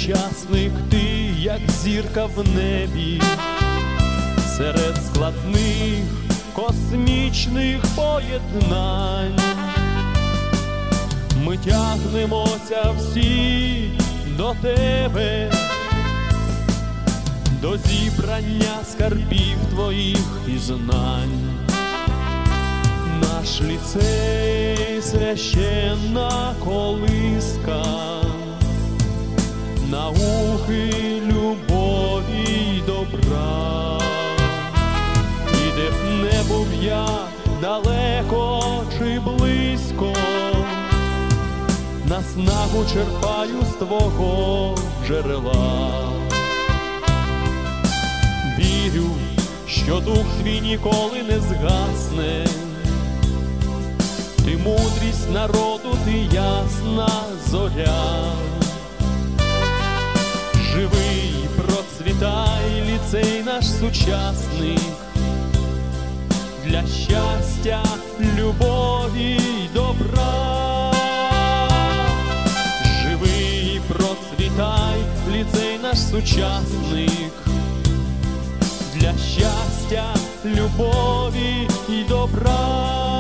сучасник, ти, як зірка в небі, серед складних космічних поєднань. Ми тягнемося всі до тебе, до зібрання скарбів твоїх і знань. Наш ліцей — священна колиска науки, любові й добра. І де б не був я, далеко чи близько, наснагу черпаю з твого джерела. Вірю, що дух твій ніколи не згасне, ти мудрість народу, ти ясна зоря. Живий, процвітай, ліцей наш сучасник, для щастя, любові й добра. Живий, процвітай, ліцей наш сучасник, для щастя, любові й добра.